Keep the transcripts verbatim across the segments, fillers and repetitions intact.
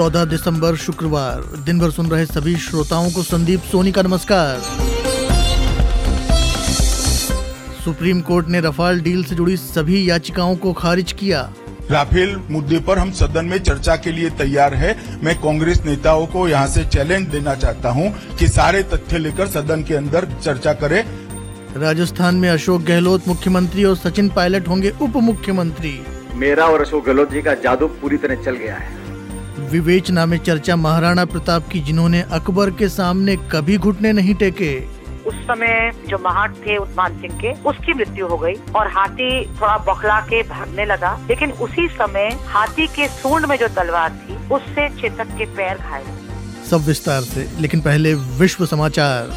चौदह दिसंबर शुक्रवार। दिन भर सुन रहे सभी श्रोताओं को संदीप सोनी का नमस्कार। सुप्रीम कोर्ट ने रफाल डील से जुड़ी सभी याचिकाओं को खारिज किया। राफेल मुद्दे पर हम सदन में चर्चा के लिए तैयार है। मैं कांग्रेस नेताओं को यहां से चैलेंज देना चाहता हूं कि सारे तथ्य लेकर सदन के अंदर चर्चा करें। राजस्थान में अशोक गहलोत मुख्यमंत्री और सचिन पायलट होंगे उप मुख्यमंत्री। मेरा और अशोक गहलोत जी का जादू पूरी तरह चल गया है। विवेचना में चर्चा महाराणा प्रताप की, जिन्होंने अकबर के सामने कभी घुटने नहीं टेके। उस समय जो महाट थे उस्मान सिंह के, उसकी मृत्यु हो गई और हाथी थोड़ा बौखला के भागने लगा, लेकिन उसी समय हाथी के सूंड में जो तलवार थी उससे चेतक के पैर घायल। सब विस्तार से, लेकिन पहले विश्व समाचार।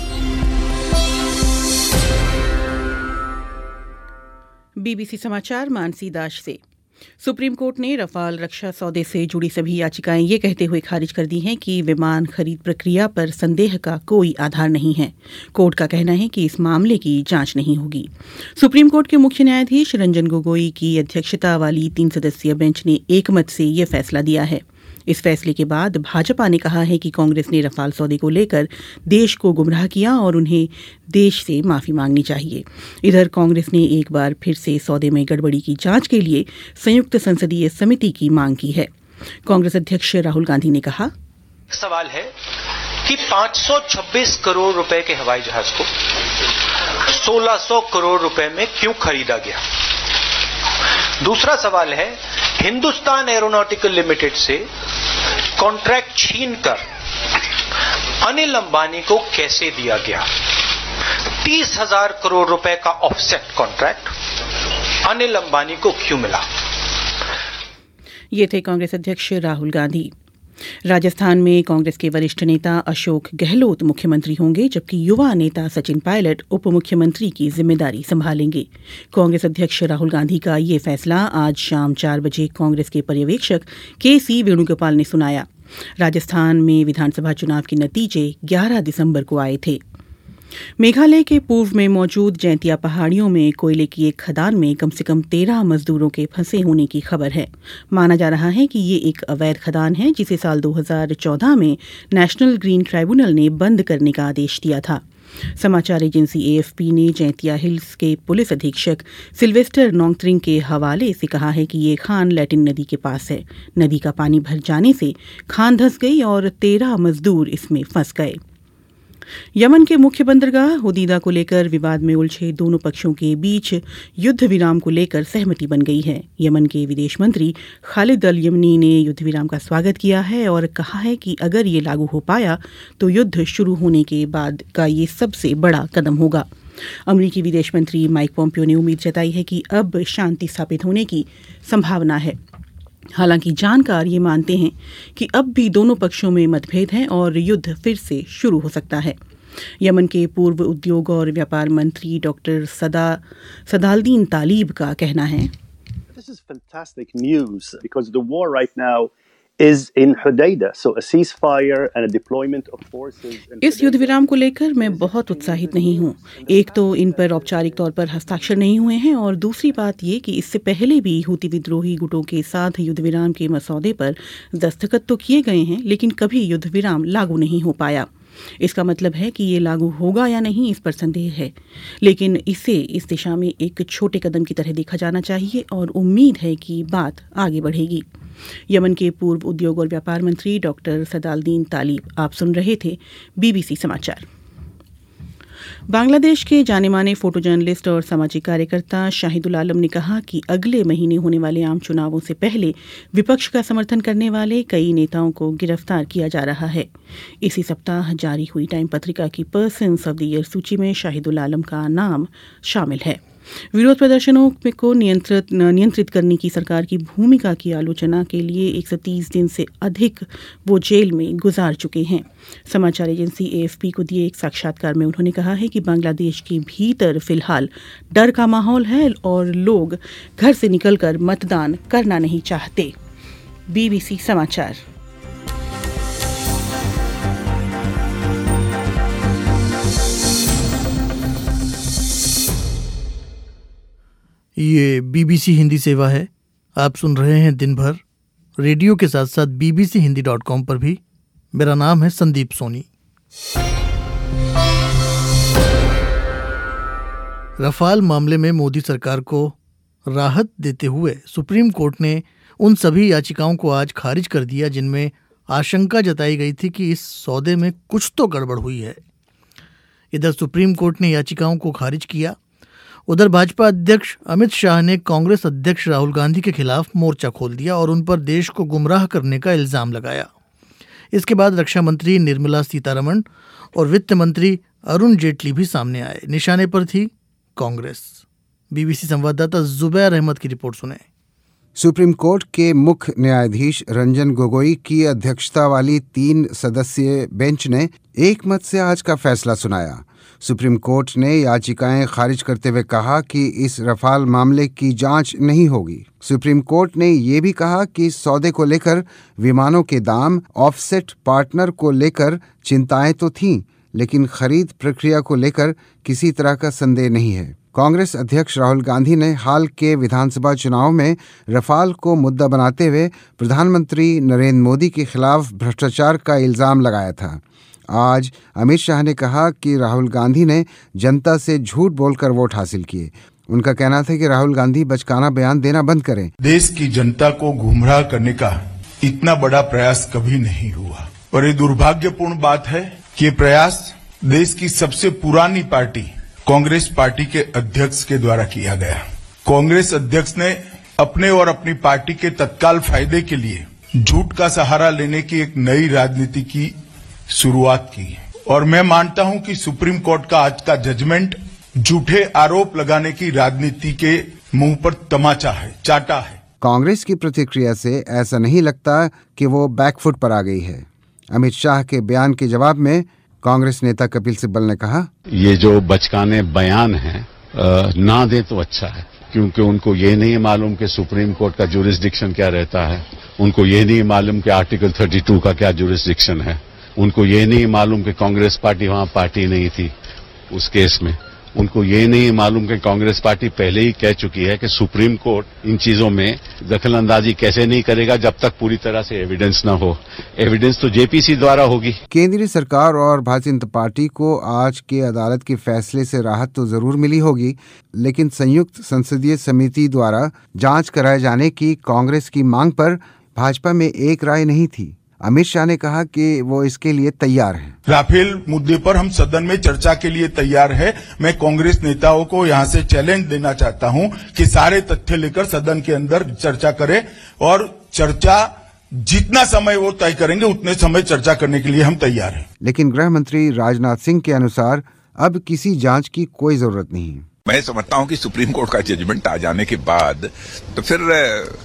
बीबीसी समाचार मानसी दास से। सुप्रीम कोर्ट ने रफाल रक्षा सौदे से जुड़ी सभी याचिकाएं ये कहते हुए खारिज कर दी हैं कि विमान खरीद प्रक्रिया पर संदेह का कोई आधार नहीं है। कोर्ट का कहना है कि इस मामले की जांच नहीं होगी। सुप्रीम कोर्ट के मुख्य न्यायाधीश रंजन गोगोई की अध्यक्षता वाली तीन सदस्यीय बेंच ने एकमत से ये फैसला दिया है। इस फैसले के बाद भाजपा ने कहा है कि कांग्रेस ने रफाल सौदे को लेकर देश को गुमराह किया और उन्हें देश से माफी मांगनी चाहिए। इधर कांग्रेस ने एक बार फिर से सौदे में गड़बड़ी की जांच के लिए संयुक्त संसदीय समिति की मांग की है। कांग्रेस अध्यक्ष राहुल गांधी ने कहा, सवाल है कि पाँच सौ छब्बीस करोड़ रुपए के हवाई जहाज को सोलह सौ करोड़ रुपए में क्यों खरीदा गया। दूसरा सवाल है, हिंदुस्तान एरोनॉटिकल लिमिटेड से कॉन्ट्रैक्ट छीनकर अनिल अंबानी को कैसे दिया गया। तीस हजार करोड़ रुपए का ऑफसेट कॉन्ट्रैक्ट अनिल अंबानी को क्यों मिला। ये थे कांग्रेस अध्यक्ष राहुल गांधी। राजस्थान में कांग्रेस के वरिष्ठ नेता अशोक गहलोत मुख्यमंत्री होंगे, जबकि युवा नेता सचिन पायलट उप मुख्यमंत्री की जिम्मेदारी संभालेंगे। कांग्रेस अध्यक्ष राहुल गांधी का ये फैसला आज शाम चार बजे कांग्रेस के पर्यवेक्षक के सी वेणुगोपाल ने सुनाया। राजस्थान में विधानसभा चुनाव के नतीजे ग्यारह दिसंबर को आए थे। मेघालय के पूर्व में मौजूद जैंतिया पहाड़ियों में कोयले की एक खदान में कम से कम तेरह मजदूरों के फंसे होने की खबर है। माना जा रहा है कि ये एक अवैध खदान है, जिसे साल दो हज़ार चौदह में नेशनल ग्रीन ट्राइब्यूनल ने बंद करने का आदेश दिया था। समाचार एजेंसी एएफपी ने जैंतिया हिल्स के पुलिस अधीक्षक सिल्वेस्टर नोंगत्रिंग के हवाले से कहा है कि ये खान लैटिन नदी के पास है। नदी का पानी भर जाने से खान धंस गई और तेरह मजदूर इसमें फंस गए। यमन के मुख्य बंदरगाह हुदीदा को लेकर विवाद में उलझे दोनों पक्षों के बीच युद्ध विराम को लेकर सहमति बन गई है। यमन के विदेश मंत्री खालिद अल यमनी ने युद्ध विराम का स्वागत किया है और कहा है कि अगर ये लागू हो पाया तो युद्ध शुरू होने के बाद का ये सबसे बड़ा कदम होगा। अमेरिकी विदेश मंत्री माइक पोम्पियो ने उम्मीद जताई है कि अब शांति स्थापित होने की संभावना है। हालांकि जानकार ये मानते हैं कि अब भी दोनों पक्षों में मतभेद हैं और युद्ध फिर से शुरू हो सकता है। यमन के पूर्व उद्योग और व्यापार मंत्री डॉक्टर सदा सदालदीन तालीब का कहना है, This is fantastic news because the war right now is in Hodeidah, so a ceasefire and a deployment of forces. इस युद्ध विराम को लेकर मैं बहुत उत्साहित नहीं हूँ। एक तो इन पर औपचारिक तौर पर हस्ताक्षर नहीं हुए हैं और दूसरी बात ये कि इससे पहले भी हूती विद्रोही गुटों के साथ युद्ध विराम के मसौदे पर दस्तखत तो किए गए हैं, लेकिन कभी युद्ध विराम लागू नहीं हो पाया। इसका मतलब है कि ये लागू होगा या नहीं, इस पर संदेह है, लेकिन इसे इस दिशा में एक छोटे कदम की तरह देखा जाना चाहिए और उम्मीद है कि बात आगे बढ़ेगी। यमन के पूर्व उद्योग और व्यापार मंत्री डॉक्टर सदालदीन तालीब। आप सुन रहे थे बीबीसी समाचार। बांग्लादेश के जाने माने फोटो जर्नलिस्ट और सामाजिक कार्यकर्ता शाहिदुल आलम ने कहा कि अगले महीने होने वाले आम चुनावों से पहले विपक्ष का समर्थन करने वाले कई नेताओं को गिरफ्तार किया जा रहा है। इसी सप्ताह जारी हुई टाइम पत्रिका की पर्सन्स ऑफ द ईयर सूची में शाहिदुल आलम का नाम शामिल है। विरोध प्रदर्शनों को नियंत्रित नियंत्रित करने की सरकार की भूमिका की आलोचना के लिए एक सौ तीस दिन से अधिक वो जेल में गुजार चुके हैं। समाचार एजेंसी एएफपी को दिए एक साक्षात्कार में उन्होंने कहा है कि बांग्लादेश के भीतर फिलहाल डर का माहौल है और लोग घर से निकलकर मतदान करना नहीं चाहते। बीबीसी समाचार। ये बीबीसी हिंदी सेवा है। आप सुन रहे हैं दिन भर। रेडियो के साथ साथ बीबीसी हिंदी डॉट कॉम पर भी। मेरा नाम है संदीप सोनी। रफाल मामले में मोदी सरकार को राहत देते हुए सुप्रीम कोर्ट ने उन सभी याचिकाओं को आज खारिज कर दिया जिनमें आशंका जताई गई थी कि इस सौदे में कुछ तो गड़बड़ हुई है। इधर सुप्रीम कोर्ट ने याचिकाओं को खारिज किया, उधर भाजपा अध्यक्ष अमित शाह ने कांग्रेस अध्यक्ष राहुल गांधी के खिलाफ मोर्चा खोल दिया और उन पर देश को गुमराह करने का इल्जाम लगाया। इसके बाद रक्षा मंत्री निर्मला सीतारमण और वित्त मंत्री अरुण जेटली भी सामने आए। निशाने पर थी कांग्रेस। बीबीसी संवाददाता जुबैर अहमद की रिपोर्ट सुने। सुप्रीम कोर्ट के मुख्य न्यायाधीश रंजन गोगोई की अध्यक्षता वाली तीन सदस्यीय बेंच ने एक मत से आज का फैसला सुनाया। सुप्रीम कोर्ट ने याचिकाएं खारिज करते हुए कहा कि इस रफाल मामले की जांच नहीं होगी। सुप्रीम कोर्ट ने ये भी कहा कि सौदे को लेकर विमानों के दाम, ऑफसेट पार्टनर को लेकर चिंताएं तो थीं, लेकिन खरीद प्रक्रिया को लेकर किसी तरह का संदेह नहीं है। कांग्रेस अध्यक्ष राहुल गांधी ने हाल के विधानसभा चुनाव में रफाल को मुद्दा बनाते हुए प्रधानमंत्री नरेंद्र मोदी के खिलाफ भ्रष्टाचार का इल्जाम लगाया था। आज अमित शाह ने कहा कि राहुल गांधी ने जनता से झूठ बोलकर वोट हासिल किए। उनका कहना था कि राहुल गांधी बचकाना बयान देना बंद करें। देश की जनता को गुमराह करने का इतना बड़ा प्रयास कभी नहीं हुआ और ये दुर्भाग्यपूर्ण बात है कि ये प्रयास देश की सबसे पुरानी पार्टी कांग्रेस पार्टी के अध्यक्ष के द्वारा किया गया। कांग्रेस अध्यक्ष ने अपने और अपनी पार्टी के तत्काल फायदे के लिए झूठ का सहारा लेने की एक नई राजनीति की शुरुआत की और मैं मानता हूं कि सुप्रीम कोर्ट का आज का जजमेंट झूठे आरोप लगाने की राजनीति के मुंह पर तमाचा है, चाटा है। कांग्रेस की प्रतिक्रिया से ऐसा नहीं लगता कि वो बैकफुट पर आ गई है। अमित शाह के बयान के जवाब में कांग्रेस नेता कपिल सिब्बल ने कहा, ये जो बचकाने बयान है ना दे तो अच्छा है, क्योंकि उनको ये नहीं मालूम कि सुप्रीम कोर्ट का जुरिस्डिक्शन क्या रहता है, उनको ये नहीं मालूम कि आर्टिकल बत्तीस का क्या जुरिस्डिक्शन है, उनको ये नहीं मालूम कि कांग्रेस पार्टी वहां पार्टी नहीं थी उस केस में, उनको ये नहीं मालूम कि कांग्रेस पार्टी पहले ही कह चुकी है कि सुप्रीम कोर्ट इन चीजों में दखलंदाजी कैसे नहीं करेगा जब तक पूरी तरह से एविडेंस न हो। एविडेंस तो जेपीसी द्वारा होगी। केंद्रीय सरकार और भारतीय जनता पार्टी को आज के अदालत के फैसले से राहत तो जरूर मिली होगी, लेकिन संयुक्त संसदीय समिति द्वारा जांच कराए जाने की कांग्रेस की मांग पर भाजपा में एक राय नहीं थी। अमित शाह ने कहा कि वो इसके लिए तैयार हैं। राफेल मुद्दे पर हम सदन में चर्चा के लिए तैयार है। मैं कांग्रेस नेताओं को यहां से चैलेंज देना चाहता हूं कि सारे तथ्य लेकर सदन के अंदर चर्चा करें और चर्चा जितना समय वो तय करेंगे उतने समय चर्चा करने के लिए हम तैयार हैं। लेकिन गृह मंत्री राजनाथ सिंह के अनुसार अब किसी जांच की कोई जरूरत नहीं। मैं समझता हूं कि सुप्रीम कोर्ट का जजमेंट आ जाने के बाद तो फिर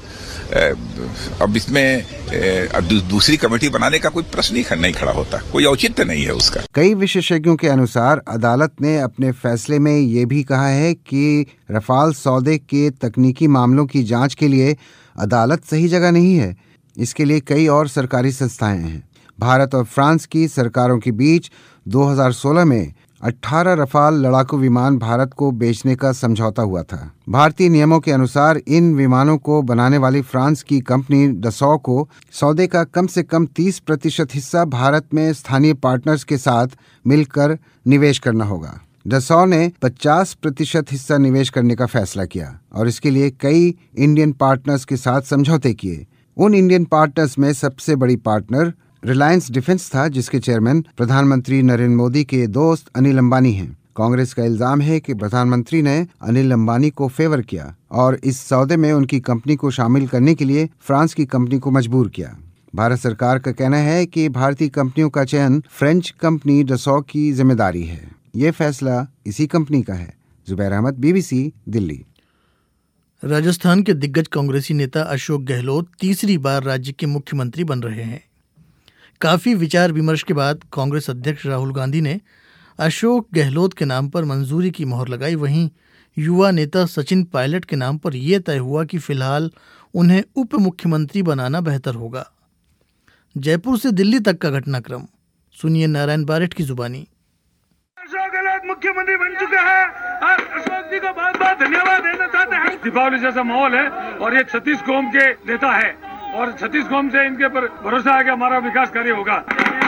अब इसमें दूसरी कमेटी बनाने का कोई प्रश्न ही नहीं खड़ा होता, कोई औचित्य नहीं है उसका। कई विशेषज्ञों के अनुसार अदालत ने अपने फैसले में ये भी कहा है कि रफाल सौदे के तकनीकी मामलों की जांच के लिए अदालत सही जगह नहीं है। इसके लिए कई और सरकारी संस्थाएं हैं। भारत और फ्रांस की सरकारों के बीच दो हज़ार सोलह में अठारह रफाल लड़ाकू विमान भारत को बेचने का समझौता हुआ था। भारतीय नियमों के अनुसार इन विमानों को बनाने वाली फ्रांस की कंपनी डसॉ को सौदे का कम से कम तीस प्रतिशत हिस्सा भारत में स्थानीय पार्टनर्स के साथ मिलकर निवेश करना होगा। डसॉ ने पचास प्रतिशत हिस्सा निवेश करने का फैसला किया और इसके लिए कई इंडियन पार्टनर्स के साथ समझौते किए। उन इंडियन पार्टनर्स में सबसे बड़ी पार्टनर रिलायंस डिफेंस था, जिसके चेयरमैन प्रधानमंत्री नरेंद्र मोदी के दोस्त अनिल अंबानी हैं। कांग्रेस का इल्जाम है कि प्रधानमंत्री ने अनिल अंबानी को फेवर किया और इस सौदे में उनकी कंपनी को शामिल करने के लिए फ्रांस की कंपनी को मजबूर किया। भारत सरकार का कहना है कि भारतीय कंपनियों का चयन फ्रेंच कंपनी डसॉ की जिम्मेदारी है। ये फैसला इसी कंपनी का है। जुबैर अहमद, बीबीसी, दिल्ली। राजस्थान के दिग्गज कांग्रेसी नेता अशोक गहलोत तीसरी बार राज्य के मुख्यमंत्री बन रहे हैं। काफी विचार विमर्श के बाद कांग्रेस अध्यक्ष राहुल गांधी ने अशोक गहलोत के नाम पर मंजूरी की मोहर लगाई। वहीं युवा नेता सचिन पायलट के नाम पर यह तय हुआ कि फिलहाल उन्हें उप मुख्यमंत्री बनाना बेहतर होगा। जयपुर से दिल्ली तक का घटनाक्रम सुनिए नारायण बारेठ की जुबानी। अशोक गहलोत मुख्यमंत्री बन चुके हैं और अशोक जी को बहुत बहुत धन्यवाद देना चाहते हैं। दीपावली जैसा माहौल है और ये छत्तीस कौम के नेता है और छत्तीस कौम से इनके पर भरोसा है कि हमारा विकास कार्य होगा।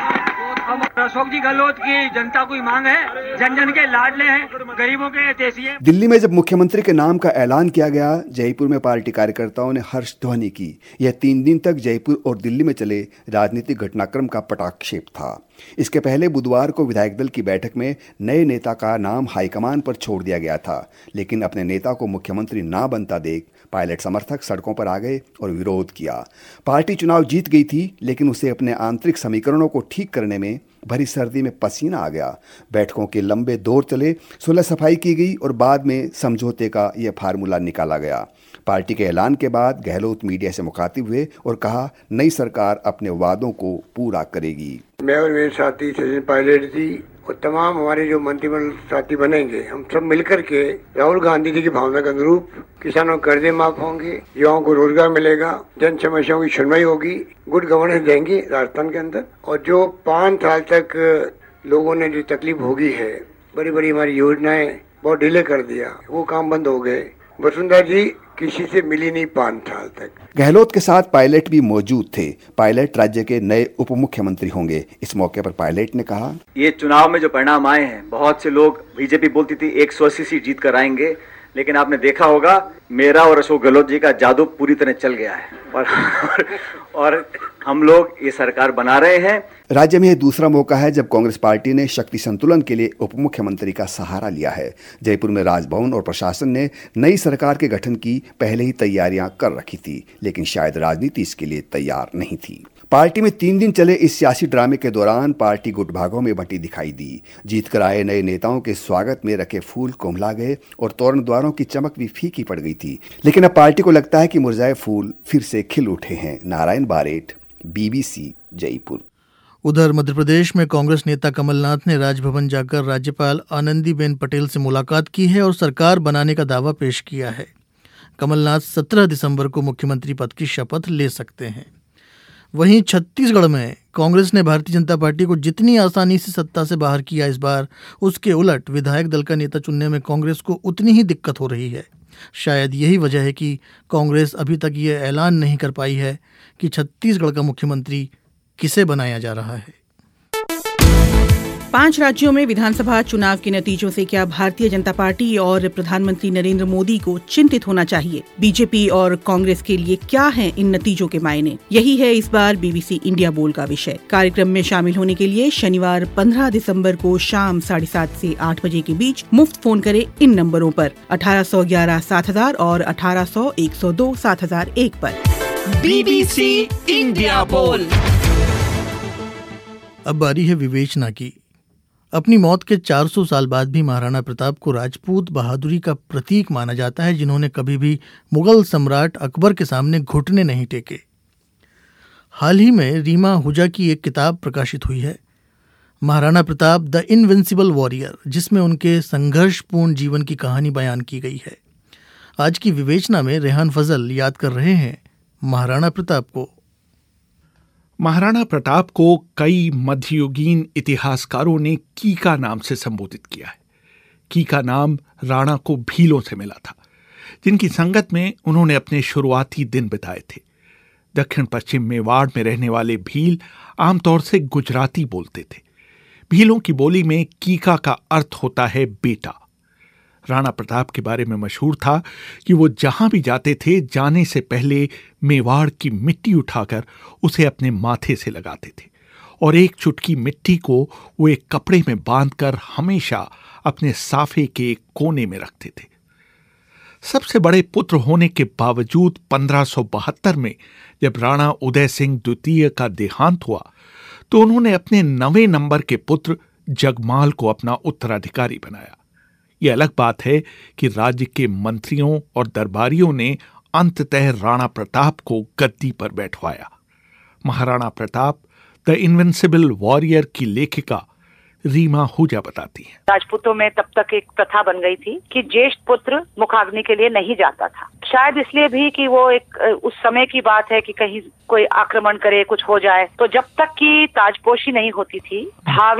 हम अशोक जी गहलोत की जनता की मांग है, जन जन के लाडले हैं, गरीबों के देसी हैं। दिल्ली में जब मुख्यमंत्री के नाम का ऐलान किया गया, जयपुर में पार्टी कार्यकर्ताओं ने हर्ष ध्वनि की। यह तीन दिन तक जयपुर और दिल्ली में चले राजनीतिक घटनाक्रम का पटाक्षेप था। इसके पहले बुधवार को विधायक दल की बैठक में नए नेता का नाम हाईकमान पर छोड़ दिया गया था, लेकिन अपने नेता को मुख्यमंत्री ना बनता देख पायलट समर्थक सड़कों पर आ गए और विरोध किया। पार्टी चुनाव जीत गई थी, लेकिन उसे अपने आंतरिक समीकरणों को ठीक करने में भरी सर्दी में पसीना आ गया। बैठकों के लंबे दौर चले, सुलह सफाई की गई और बाद में समझौते का यह फार्मूला निकाला गया। पार्टी के ऐलान के बाद गहलोत मीडिया से मुखातिब हुए और कहा, नई सरकार अपने वादों को पूरा करेगी। मैं और मेरे साथी सचिन पायलट जी और तमाम हमारे जो मंत्रिमंडल साथी बनेंगे, हम सब मिलकर के राहुल गांधी जी की भावना के अनुरूप किसानों के कर्जे माफ होंगे, युवाओं को रोजगार मिलेगा, जन समस्याओं की सुनवाई होगी, गुड गवर्नेंस देंगे राजस्थान के अंदर। और जो पाँच साल तक लोगों ने जो तकलीफ भोगी है, बड़ी बड़ी हमारी योजनाएं बहुत डिले कर दिया, वो काम बंद हो गए। वसुंधरा जी किसी से मिली नहीं पाँच साल तक। गहलोत के साथ पायलट भी मौजूद थे। पायलट राज्य के नए उप मुख्यमंत्री होंगे। इस मौके पर पायलट ने कहा, ये चुनाव में जो परिणाम आए हैं, बहुत से लोग, बीजेपी बोलती थी एक सौ अस्सी सीट जीत कर आएंगे, लेकिन आपने देखा होगा मेरा और अशोक गहलोत जी का जादू पूरी तरह चल गया है और, और, और हम लोग ये सरकार बना रहे हैं। राज्य में यह दूसरा मौका है जब कांग्रेस पार्टी ने शक्ति संतुलन के लिए उप मुख्यमंत्री का सहारा लिया है। जयपुर में राजभवन और प्रशासन ने नई सरकार के गठन की पहले ही तैयारियां कर रखी थी, लेकिन शायद राजनीति इसके लिए तैयार नहीं थी। पार्टी में तीन दिन चले इस सियासी ड्रामे के दौरान पार्टी गुट भागों में बंटी दिखाई दी। जीत कर आए नए नेताओं के स्वागत में रखे फूल कोमला गए और तोरण द्वारों की चमक भी फीकी पड़ गई थी। लेकिन अब पार्टी को लगता है कि मुरझाए फूल फिर से खिल उठे हैं। नारायण बारेट, बीबीसी, जयपुर। उधर मध्य प्रदेश में कांग्रेस नेता कमलनाथ ने राजभवन जाकर राज्यपाल आनंदीबेन पटेल से मुलाकात की है और सरकार बनाने का दावा पेश किया है। कमलनाथ सत्रह दिसंबर को मुख्यमंत्री पद की शपथ ले सकते हैं। वहीं छत्तीसगढ़ में कांग्रेस ने भारतीय जनता पार्टी को जितनी आसानी से सत्ता से बाहर किया, इस बार उसके उलट विधायक दल का नेता चुनने में कांग्रेस को उतनी ही दिक्कत हो रही है। शायद यही वजह है कि कांग्रेस अभी तक ये ऐलान नहीं कर पाई है कि छत्तीसगढ़ का मुख्यमंत्री किसे बनाया जा रहा है। पांच राज्यों में विधानसभा चुनाव के नतीजों से क्या भारतीय जनता पार्टी और प्रधानमंत्री नरेंद्र मोदी को चिंतित होना चाहिए? बीजेपी और कांग्रेस के लिए क्या हैं इन नतीजों के मायने? यही है इस बार बीबीसी इंडिया बोल का विषय। कार्यक्रम में शामिल होने के लिए शनिवार पंद्रह दिसंबर को शाम साढ़े सात से आठ बजे के बीच मुफ्त फोन करें इन नंबरों पर अठारह सौ ग्यारह सात हजार और अठारह सौ एक सौ दो सात हजार एक पर। बीबीसी इंडिया बोल। अब बारी है विवेचना की। अपनी मौत के चार सौ साल बाद भी महाराणा प्रताप को राजपूत बहादुरी का प्रतीक माना जाता है, जिन्होंने कभी भी मुगल सम्राट अकबर के सामने घुटने नहीं टेके। हाल ही में रीमा हुजा की एक किताब प्रकाशित हुई है, Maharana Pratap the invincible warrior, जिसमें उनके संघर्षपूर्ण जीवन की कहानी बयान की गई है। आज की विवेचना में रेहान फजल याद कर रहे हैं महाराणा प्रताप को। महाराणा प्रताप को कई मध्ययुगीन इतिहासकारों ने कीका नाम से संबोधित किया है। कीका नाम राणा को भीलों से मिला था, जिनकी संगत में उन्होंने अपने शुरुआती दिन बिताए थे। दक्षिण पश्चिम मेवाड़ में रहने वाले भील आमतौर से गुजराती बोलते थे। भीलों की बोली में कीका का अर्थ होता है बेटा। राणा प्रताप के बारे में मशहूर था कि वो जहां भी जाते थे, जाने से पहले मेवाड़ की मिट्टी उठाकर उसे अपने माथे से लगाते थे और एक चुटकी मिट्टी को वो एक कपड़े में बांधकर हमेशा अपने साफे के एक कोने में रखते थे। सबसे बड़े पुत्र होने के बावजूद पंद्रह सौ बहत्तर में जब राणा उदय सिंह द्वितीय का देहांत हुआ तो उन्होंने अपने नवें नंबर के पुत्र जगमाल को अपना उत्तराधिकारी बनाया। यह अलग बात है कि राज्य के मंत्रियों और दरबारियों ने अंततः राणा प्रताप को गद्दी पर बैठवाया। Maharana Pratap the invincible warrior की लेखिका रीमा हुजा बताती हैं। राजपूतों में तब तक एक प्रथा बन गई थी कि ज्येष्ठ पुत्र मुखाग्नि के लिए नहीं जाता था। शायद इसलिए भी कि वो एक उस समय की बात है कि कहीं कोई आक्रमण करे, कुछ हो जाए, तो जब तक की ताजपोशी नहीं होती थी, भावी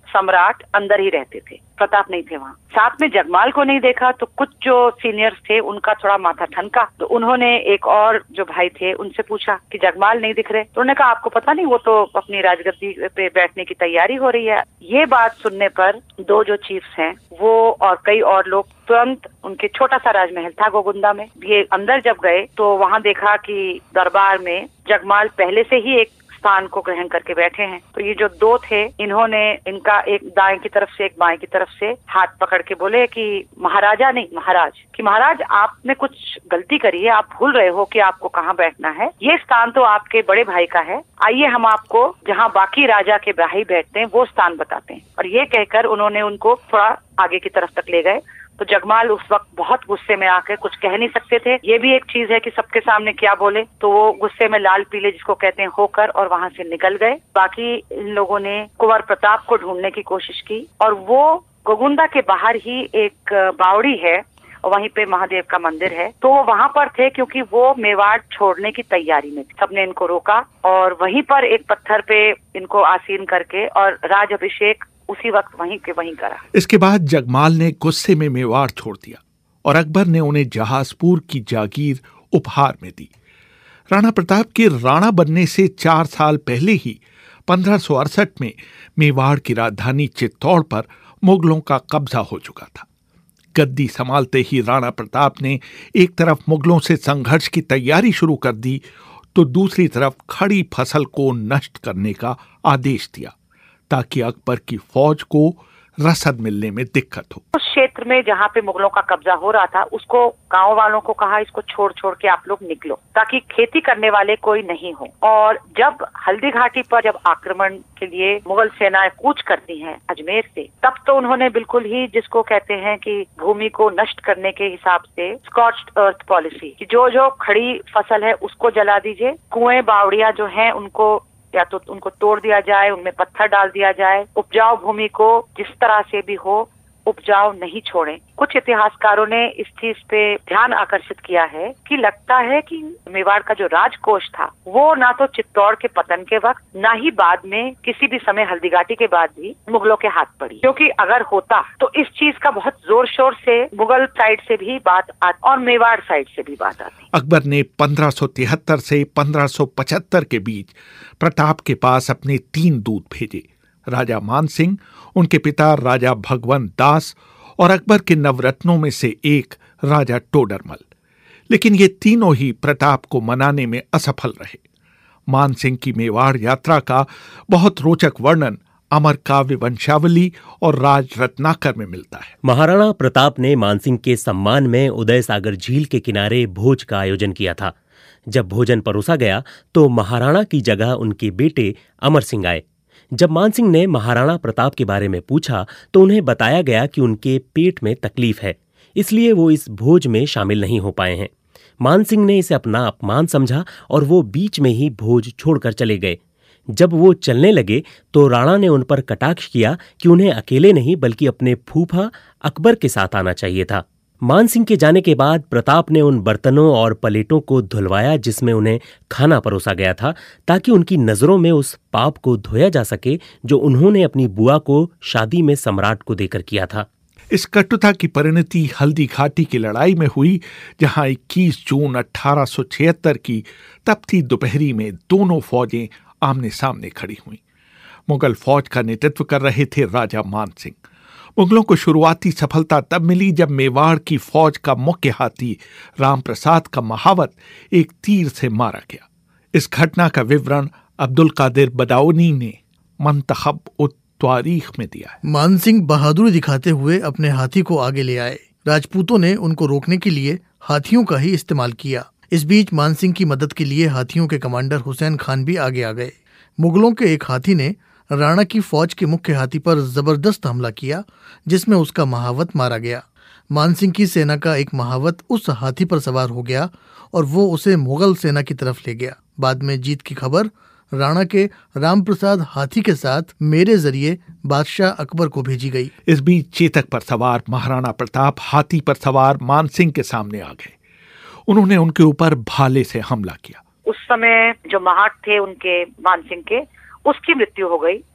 सम्राट अंदर ही रहते थे, प्रताप नहीं थे वहाँ। साथ में जगमाल को नहीं देखा तो कुछ जो सीनियर्स थे उनका थोड़ा माथा ठनका, तो उन्होंने एक और जो भाई थे उनसे पूछा कि जगमाल नहीं दिख रहे, तो उन्होंने कहा आपको पता नहीं, वो तो अपनी राजगद्दी पे बैठने की तैयारी हो रही है। ये बात सुनने पर दो जो चीफ्स हैं वो और कई और लोग तुरंत, उनके छोटा सा राजमहल था गोगुंदा में, ये अंदर जब गए तो वहाँ देखा कि दरबार में जगमाल पहले से ही एक स्थान को ग्रहण करके बैठे हैं। तो ये जो दो थे, इन्होंने इनका एक दाएं की तरफ से एक बाएं की तरफ से हाथ पकड़ के बोले कि महाराजा नहीं महाराज, कि महाराज आपने कुछ गलती करी है, आप भूल रहे हो कि आपको कहाँ बैठना है, ये स्थान तो आपके बड़े भाई का है, आइए हम आपको जहाँ बाकी राजा के भाई बैठते हैं वो स्थान बताते हैं। और ये कहकर उन्होंने उनको थोड़ा आगे की तरफ तक ले गए। तो जगमाल उस वक्त बहुत गुस्से में आकर कुछ कह नहीं सकते थे। ये भी एक चीज है कि सबके सामने क्या बोले, तो वो गुस्से में लाल पीले जिसको कहते हैं होकर और वहां से निकल गए। बाकी इन लोगों ने कुंवर प्रताप को ढूंढने की कोशिश की और वो गोगुंदा के बाहर ही एक बावड़ी है और वहीं पे महादेव का मंदिर है, तो वो वहां पर थे क्योंकि वो मेवाड़ छोड़ने की तैयारी में थे। सबने इनको रोका और वहीं पर एक पत्थर पे इनको आसीन करके और राज अभिषेक उसी वक्त वहीं के वहीं करा। इसके बाद जगमाल ने गुस्से में मेवाड़ छोड़ दिया और अकबर ने उन्हें जहाजपुर की जागीर उपहार में दी। राणा प्रताप के राणा बनने से चार साल पहले ही पंद्रह सौ अड़सठ में मेवाड़ की राजधानी चित्तौड़ पर मुगलों का कब्जा हो चुका था। गद्दी संभालते ही राणा प्रताप ने एक तरफ मुगलों से संघर्ष की तैयारी शुरू कर दी तो दूसरी तरफ खड़ी फसल को नष्ट करने का आदेश दिया ताकि अकबर की फौज को रसद मिलने में दिक्कत हो। उस क्षेत्र में जहाँ पे मुगलों का कब्जा हो रहा था उसको गांव वालों को कहा इसको छोड़ छोड़ के आप लोग निकलो ताकि खेती करने वाले कोई नहीं हो। और जब हल्दी घाटी पर जब आक्रमण के लिए मुगल सेनाएं कूच करती हैं अजमेर से, तब तो उन्होंने बिल्कुल ही जिसको कहते हैं कि भूमि को नष्ट करने के हिसाब से स्कॉच्ड अर्थ पॉलिसी, कि जो जो खड़ी फसल है उसको जला दीजिए, कुएं बावड़ियां जो हैं उनको या तो उनको तोड़ दिया जाए, उनमें पत्थर डाल दिया जाए, उपजाऊ भूमि को जिस तरह से भी हो उपजाऊ नहीं छोड़ें। कुछ इतिहासकारों ने इस चीज पे ध्यान आकर्षित किया है कि लगता है कि मेवाड़ का जो राजकोष था वो ना तो चित्तौड़ के पतन के वक्त ना ही बाद में किसी भी समय हल्दीघाटी के बाद भी मुगलों के हाथ पड़ी, क्योंकि अगर होता तो इस चीज का बहुत जोर शोर से मुगल साइड से भी बात आती और मेवाड़ साइड से भी बात आती। अकबर ने पंद्रह सौ तिहत्तर से पंद्रह सौ पचहत्तर के बीच प्रताप के पास अपने तीन दूत भेजे, राजा मानसिंह, उनके पिता राजा भगवंत दास और अकबर के नवरत्नों में से एक राजा टोडरमल। लेकिन ये तीनों ही प्रताप को मनाने में असफल रहे। मानसिंह की मेवाड़ यात्रा का बहुत रोचक वर्णन अमर काव्य वंशावली और राज रत्नाकर में मिलता है। महाराणा प्रताप ने मानसिंह के सम्मान में उदय सागर झील के किनारे भोज का आयोजन किया था। जब भोजन परोसा गया तो महाराणा की जगह उनके बेटे अमर सिंह आए। जब मानसिंह ने महाराणा प्रताप के बारे में पूछा तो उन्हें बताया गया कि उनके पेट में तकलीफ है, इसलिए वो इस भोज में शामिल नहीं हो पाए हैं। मानसिंह ने इसे अपना अपमान समझा और वो बीच में ही भोज छोड़कर चले गए। जब वो चलने लगे तो राणा ने उन पर कटाक्ष किया कि उन्हें अकेले नहीं बल्कि अपने फूफा अकबर के साथ आना चाहिए था। मानसिंह के जाने के बाद प्रताप ने उन बर्तनों और प्लेटों को धुलवाया जिसमें उन्हें खाना परोसा गया था, ताकि उनकी नजरों में उस पाप को धोया जा सके जो उन्होंने अपनी बुआ को शादी में सम्राट को देकर किया था। इस कटुता की परिणति हल्दी घाटी की लड़ाई में हुई, जहां इक्कीस जून अठारह सौ छिहत्तर की तपती दोपहरी में दोनों फौजें आमने सामने खड़ी हुईं। मुगल फौज का नेतृत्व कर रहे थे राजा मानसिंह। मुगलों को शुरुआती सफलता तब मिली जब मेवाड़ की फौज का मुख्य हाथी राम प्रसाद का महावत एक तीर से मारा गया। इस घटना का विवरण अब्दुल कादिर बदाऊनी ने मंतखब उत तारीख में दिया है। मानसिंह बहादुरी दिखाते हुए अपने हाथी को आगे ले आए। राजपूतों ने उनको रोकने के लिए हाथियों का ही इस्तेमाल किया। इस बीच मानसिंह की मदद के लिए हाथियों के कमांडर हुसैन खान भी आगे आ गए। मुगलों के एक हाथी ने राणा की फौज के मुख्य हाथी पर जबरदस्त हमला किया, जिसमें उसका महावत मारा गया। मानसिंह की सेना का एक महावत उस हाथी पर सवार हो गया और वो उसे मुगल सेना की तरफ ले गया। बाद में जीत की खबर राणा के रामप्रसाद हाथी के साथ मेरे जरिए बादशाह अकबर को भेजी गई। इस बीच चेतक पर सवार महाराणा प्रताप हाथी पर सवार मानसिंह के सामने आ गए। उन्होंने उनके ऊपर भाले से हमला किया। उस समय जो महाट थे उनके मानसिंह के, उसकी मृत्यु हो गई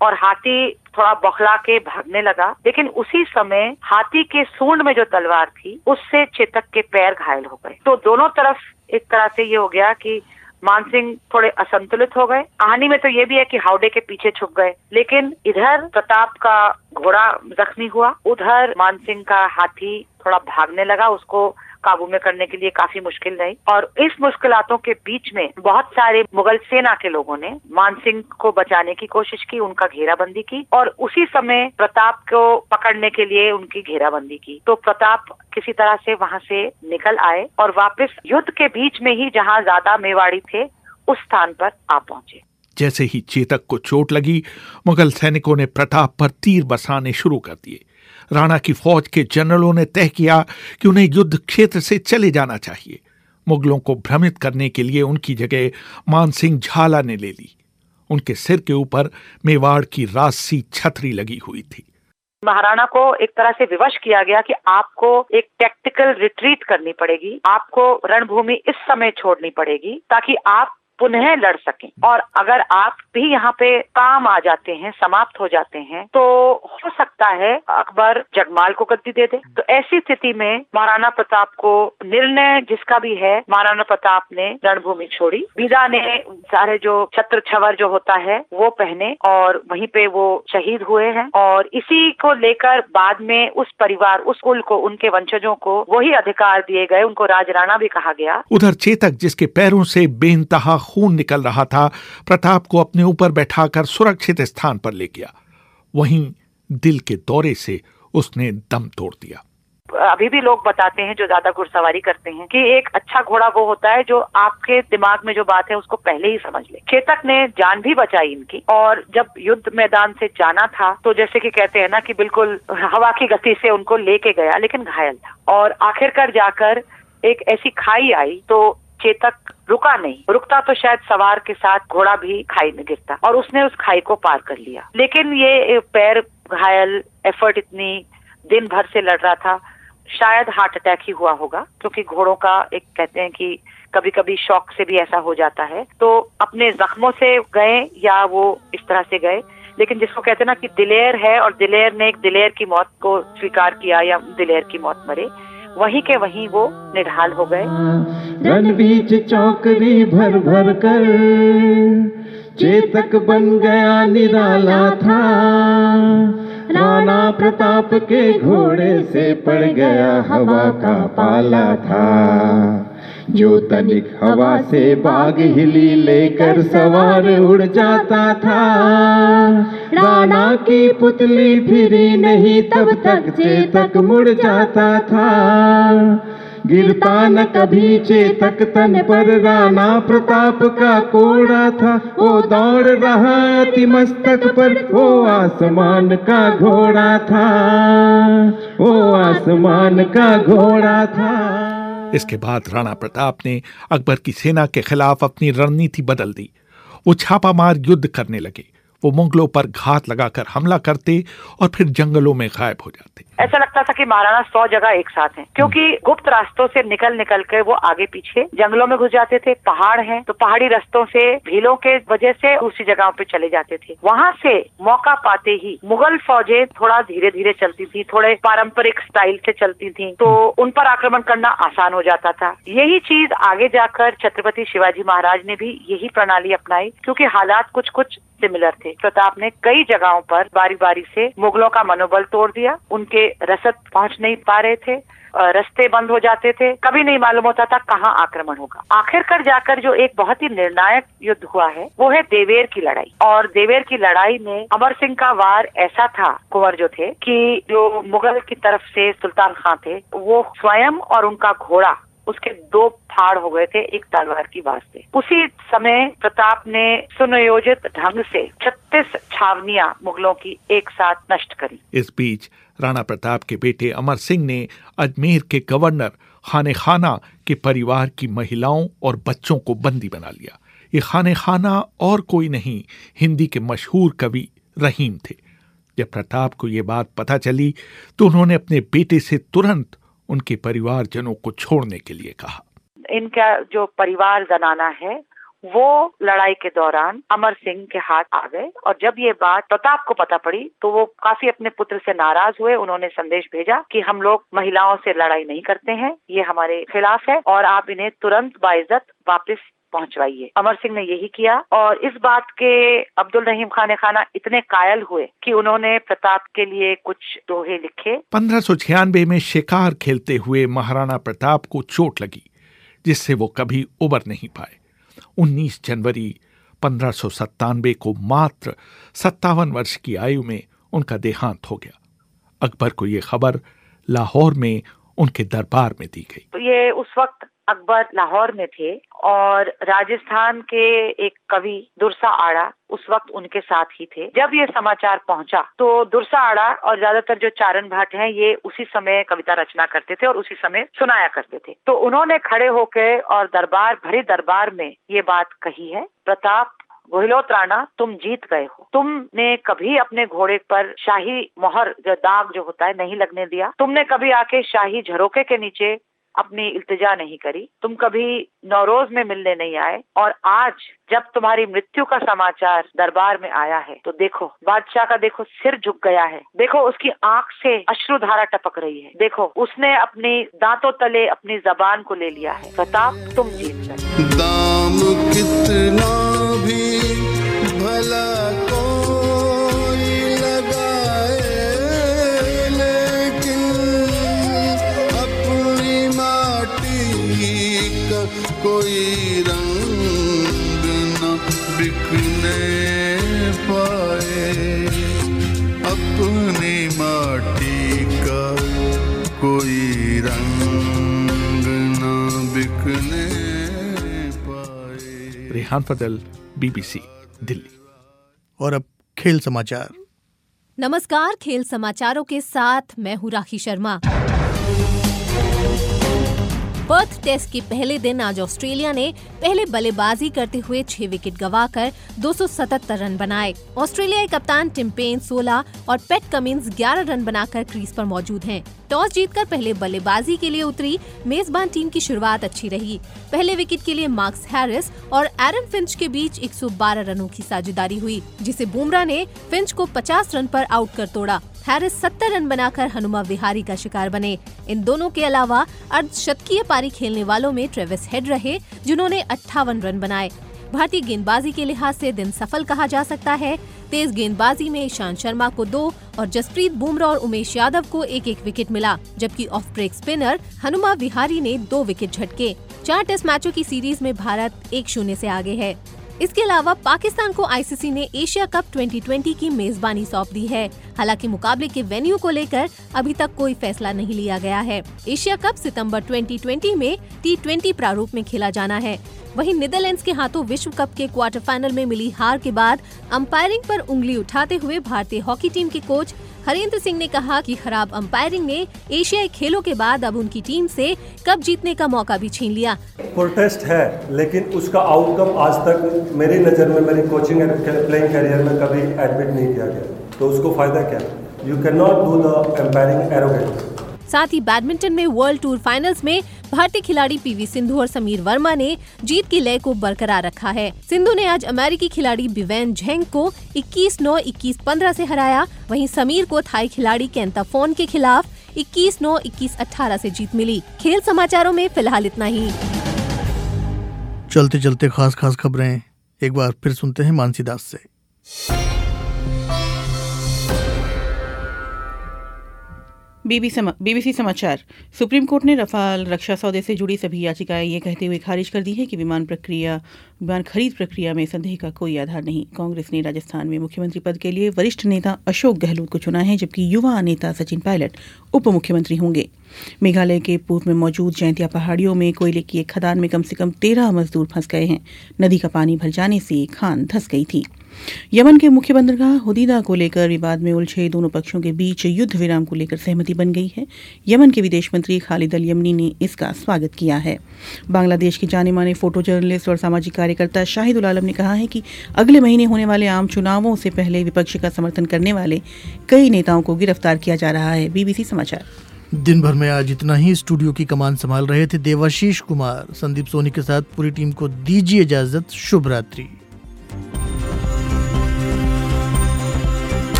और हाथी थोड़ा बौखला के भागने लगा। लेकिन उसी समय हाथी के सूंड में जो तलवार थी उससे चेतक के पैर घायल हो गए। तो दोनों तरफ एक तरह से ये हो गया कि मानसिंह थोड़े असंतुलित हो गए। कहानी में तो ये भी है कि हावड़े के पीछे छुप गए, लेकिन इधर प्रताप का घोड़ा जख्मी हुआ, उधर मानसिंह का हाथी थोड़ा भागने लगा। उसको काबू में करने के लिए काफी मुश्किल रही और इस मुश्किलातों के बीच में बहुत सारे मुगल सेना के लोगों ने मानसिंह को बचाने की कोशिश की, उनका घेराबंदी की और उसी समय प्रताप को पकड़ने के लिए उनकी घेराबंदी की। तो प्रताप किसी तरह से वहां से निकल आए और वापस युद्ध के बीच में ही जहां ज्यादा मेवाड़ी थे उस स्थान पर आ पहुंचे। जैसे ही चेतक को चोट लगी, मुगल सैनिकों ने प्रताप पर तीर बरसाने शुरू कर दिए। राणा की फौज के जनरलों ने तय किया कि उन्हें युद्ध क्षेत्र से चले जाना चाहिए। मुगलों को भ्रमित करने के लिए उनकी जगह मानसिंह झाला ने ले ली। उनके सिर के ऊपर मेवाड़ की राजसी छतरी लगी हुई थी। महाराणा को एक तरह से विवश किया गया कि आपको एक टैक्टिकल रिट्रीट करनी पड़ेगी, आपको रणभूमि इस समय छोड़नी पड़ेगी ताकि आप पुनः लड़ सकें। और अगर आप भी यहाँ पे काम आ जाते हैं, समाप्त हो जाते हैं, तो हो सकता है अकबर जगमाल को गद्दी दे दे। तो ऐसी स्थिति में महाराणा प्रताप को निर्णय जिसका भी है, महाराणा प्रताप ने रणभूमि छोड़ी। बीदा ने सारे जो छत्र छवर जो होता है वो पहने और वहीं पे वो शहीद हुए हैं। और इसी को लेकर बाद में उस परिवार, उस कुल को, उनके वंशजों को वही अधिकार दिए गए, उनको राजराणा भी कहा गया। उधर चेतक, जिसके पैरों से बेइंतहा खून निकल रहा था, प्रताप को अपने ऊपर बैठाकर सुरक्षित स्थान पर ले गया। वहीं दिल के दौरे से उसने दम तोड़ दिया। अभी भी लोग बताते हैं जो ज्यादा घुड़सवारी करते हैं कि एक अच्छा घोड़ा वो होता है जो आपके दिमाग में जो बात है उसको पहले ही समझ ले। चेतक ने जान भी बचाई इनकी और जब युद्ध मैदान से जाना था तो जैसे कि कहते हैं ना कि बिल्कुल हवा की गति से उनको लेके गया, लेकिन घायल था। और आखिरकार जाकर एक ऐसी खाई आई तो चेतक रुका नहीं। रुकता तो शायद सवार के साथ घोड़ा भी खाई में गिरता और उसने उस खाई को पार कर लिया। लेकिन ये पैर घायल, एफर्ट इतनी दिन भर से लड़ रहा था, शायद हार्ट अटैक ही हुआ होगा, क्योंकि घोड़ों का एक कहते हैं कि कभी कभी शौक से भी ऐसा हो जाता है। तो अपने जख्मों से गए या वो इस तरह से गए, लेकिन जिसको कहते हैं ना कि दिलेर है और दिलेर ने एक दिलेर की मौत को स्वीकार किया या दिलेर की मौत मरे, वहीं के वहीं वो निढाल हो गए। रणबीच चौकड़ी भर भर कर चेतक बन गया निराला था। राणा प्रताप के घोड़े से पड़ गया हवा का पाला था। जो तनिक हवा से बाग हिली लेकर सवार उड़ जाता था। राणा की पुतली फिरी नहीं तब तक चेतक मुड़ जाता था। गिरता न कभी चेतक तन पर राणा प्रताप का कोड़ा था। वो दौड़ रहा अति मस्तक पर, वो आसमान का घोड़ा था। वो आसमान का घोड़ा था। इसके बाद राणा प्रताप ने अकबर की सेना के खिलाफ अपनी रणनीति बदल दी। वो छापामार युद्ध करने लगे। वो मुगलों पर घात लगाकर हमला करते और फिर जंगलों में गायब हो जाते। ऐसा लगता था कि महाराणा सौ जगह एक साथ हैं, क्योंकि गुप्त रास्तों से निकल निकल के वो आगे पीछे जंगलों में घुस जाते थे। पहाड़ हैं तो पहाड़ी रास्तों से भीलों के वजह से दूसरी जगहों पे चले जाते थे। वहां से मौका पाते ही मुगल फौजें थोड़ा धीरे धीरे चलती थी, थोड़े पारंपरिक स्टाइल से चलती थी, तो उन पर आक्रमण करना आसान हो जाता था। यही चीज आगे जाकर छत्रपति शिवाजी महाराज ने भी यही प्रणाली अपनाई, क्योंकि हालात कुछ कुछ सिमिलर थे। प्रताप ने कई जगहों पर बारी बारी से मुगलों का मनोबल तोड़ दिया। उनके रसद पहुंच नहीं पा रहे थे, रास्ते बंद हो जाते थे, कभी नहीं मालूम होता था कहाँ आक्रमण होगा। आखिरकार जाकर जो एक बहुत ही निर्णायक युद्ध हुआ है वो है देवेर की लड़ाई। और देवेर की लड़ाई में अमर सिंह का वार ऐसा था, कुंवर जो थे, कि जो मुगल की तरफ से सुल्तान खां थे वो स्वयं और उनका घोड़ा उसके दो फाड़ हो गए थे एक तलवार की वार से। उसी समय प्रताप ने सुनियोजित ढंग से छत्तीस छावनियां मुगलों की एक साथ नष्ट करी। इस बीच राणा प्रताप के बेटे अमर सिंह ने अजमेर के गवर्नर खाने खाना के परिवार की महिलाओं और बच्चों को बंदी बना लिया। ये खाने खाना और कोई नहीं, हिंदी के मशहूर कवि रहीम थे। जब प्रताप को ये बात पता चली तो उन्होंने अपने बेटे से तुरंत उनके परिवारजनों को छोड़ने के लिए कहा। इनका जो परिवार जनाना है वो लड़ाई के दौरान अमर सिंह के हाथ आ गए और जब ये बात प्रताप को पता पड़ी तो वो काफी अपने पुत्र से नाराज हुए। उन्होंने संदेश भेजा कि हम लोग महिलाओं से लड़ाई नहीं करते हैं, ये हमारे खिलाफ है और आप इन्हें तुरंत बाइज्जत वापस पहुंचवाइए। अमर सिंह ने यही किया और इस बात के अब्दुल रहीम खान खाना इतने कायल हुए कि उन्होंने प्रताप के लिए कुछ दोहे लिखे। पंद्रह सौ छियानवे में शिकार खेलते हुए महाराणा प्रताप को चोट लगी जिससे वो कभी उबर नहीं पाए। उन्नीस जनवरी पंद्रह सौ सत्तानवे को मात्र सत्तावन वर्ष की आयु में उनका देहांत हो गया। अकबर को ये खबर लाहौर में उनके दरबार में दी गई। तो ये उस वक्त अकबर लाहौर में थे और राजस्थान के एक कवि दुरसा आड़ा उस वक्त उनके साथ ही थे। जब ये समाचार पहुंचा तो दुरसा आड़ा और ज्यादातर जो चारण भाट हैं ये उसी समय कविता रचना करते थे और उसी समय सुनाया करते थे। तो उन्होंने खड़े होकर और दरबार भरे दरबार में ये बात कही है, प्रताप गोहिलोत राणा तुम जीत गए हो। तुमने कभी अपने घोड़े पर शाही मोहर जो दाग जो होता है नहीं लगने दिया। तुमने कभी आके शाही झरोके के नीचे अपनी इल्तिजा नहीं करी। तुम कभी नौरोज में मिलने नहीं आए और आज जब तुम्हारी मृत्यु का समाचार दरबार में आया है तो देखो बादशाह का देखो सिर झुक गया है, देखो उसकी आंख से अश्रुधारा टपक रही है, देखो उसने अपनी दांतों तले अपनी जबान को ले लिया है। प्रताप तुम जीत गए। दाम कितना भी भला कोई लगाए लेकिन अपनी माटी का कोई रंग न बिकने पाए, अपनी माटी का कोई रंग न बिकने पाए। रेहान फजल, बीबीसी दिल्ली। और अब खेल समाचार। नमस्कार, खेल समाचारों के साथ मैं हूँ राखी शर्मा। पर्थ टेस्ट के पहले दिन आज ऑस्ट्रेलिया ने पहले बल्लेबाजी करते हुए छह विकेट गंवाकर दो सौ सतहत्तर रन बनाए। ऑस्ट्रेलियाई कप्तान टिम पेन सोलह और पैट कमिंस ग्यारह रन बनाकर क्रीज पर मौजूद हैं। टॉस जीतकर पहले बल्लेबाजी के लिए उतरी मेजबान टीम की शुरुआत अच्छी रही। पहले विकेट के लिए मार्कस हैरिस और एरन फिंच के बीच एक सौ बारह रनों की साझेदारी हुई जिसे बुमराह ने फिंच को पचास रन पर आउट कर तोड़ा। हैरिस सत्तर रन बनाकर हनुमा विहारी का शिकार बने। इन दोनों के अलावा अर्धशतकीय पारी खेलने वालों में ट्रेविस हेड रहे जिन्होंने अट्ठावन रन बनाए। भारतीय गेंदबाजी के लिहाज से दिन सफल कहा जा सकता है। तेज गेंदबाजी में ईशांत शर्मा को दो और जसप्रीत बुमराह और उमेश यादव को एक एक विकेट मिला, जबकि off break spinner Hanuma Vihari ने दो विकेट झटके। चार टेस्ट मैचों की सीरीज में भारत एक शून्य से आगे है। इसके अलावा पाकिस्तान को आईसीसी ने एशिया कप दो हज़ार बीस की मेजबानी सौंप दी है। हालांकि मुकाबले के वेन्यू को लेकर अभी तक कोई फैसला नहीं लिया गया है। एशिया कप सितंबर दो हज़ार बीस में टी ट्वेंटी प्रारूप में खेला जाना है। वहीं नीदरलैंड्स के हाथों विश्व कप के क्वार्टर फाइनल में मिली हार के बाद अंपायरिंग पर उंगली उठाते हुए भारतीय हॉकी टीम के कोच हरेंद्र सिंह ने कहा कि खराब अंपायरिंग ने एशियाई खेलों के बाद अब उनकी टीम से कप जीतने का मौका भी छीन लिया। प्रोटेस्ट है लेकिन उसका आउटकम आज तक मेरी नज़र में मेरी कोचिंग एंड प्लेइंग करियर में कभी एडमिट नहीं किया गया, तो उसको फायदा क्या? You can not do the umpiring arrogant. साथ ही बैडमिंटन में वर्ल्ड टूर फाइनल्स में भारतीय खिलाड़ी पीवी सिंधु और समीर वर्मा ने जीत की लय को बरकरार रखा है। सिंधु ने आज अमेरिकी खिलाड़ी बिवेन झेंग को इक्कीस नौ इक्कीस पंद्रह से हराया। वहीं समीर को थाई खिलाड़ी केंताफोन के खिलाफ इक्कीस नौ इक्कीस अठारह से जीत मिली। खेल समाचारों में फिलहाल इतना ही। चलते चलते खास खास खबरें एक बार फिर सुनते हैं मानसी दास से। बीबीसी समाचार। सुप्रीम कोर्ट ने रफाल रक्षा सौदे से जुड़ी सभी याचिकाएं ये कहते हुए खारिज कर दी है कि विमान प्रक्रिया विमान खरीद प्रक्रिया में संदेह का कोई आधार नहीं। कांग्रेस ने राजस्थान में मुख्यमंत्री पद के लिए वरिष्ठ नेता अशोक गहलोत को चुना है, जबकि युवा नेता सचिन पायलट उप मुख्यमंत्री होंगे। मेघालय के पूर्व में मौजूद जैंतिया पहाड़ियों में कोयले की एक खदान में कम से कम तेरह मजदूर फंस गए हैं। नदी का पानी भर जाने से खान धंस गई थी। यमन के मुख्य बंदरगाह हुदीदा को लेकर विवाद में उलझे दोनों पक्षों के बीच युद्ध विराम को लेकर सहमति बन गई है। यमन के विदेश मंत्री खालिद अल यमनी ने इसका स्वागत किया है। बांग्लादेश के जाने माने फोटो जर्नलिस्ट और सामाजिक कार्यकर्ता शाहिदुल आलम ने कहा है कि अगले महीने होने वाले आम चुनावों से पहले विपक्ष का समर्थन करने वाले कई नेताओं को गिरफ्तार किया जा रहा है। बीबीसी समाचार। दिन भर में आज इतना ही। स्टूडियो की कमान संभाल रहे थे देवाशीष कुमार। संदीप सोनी के साथ पूरी टीम को दीजिए इजाजत। शुभ रात्रि।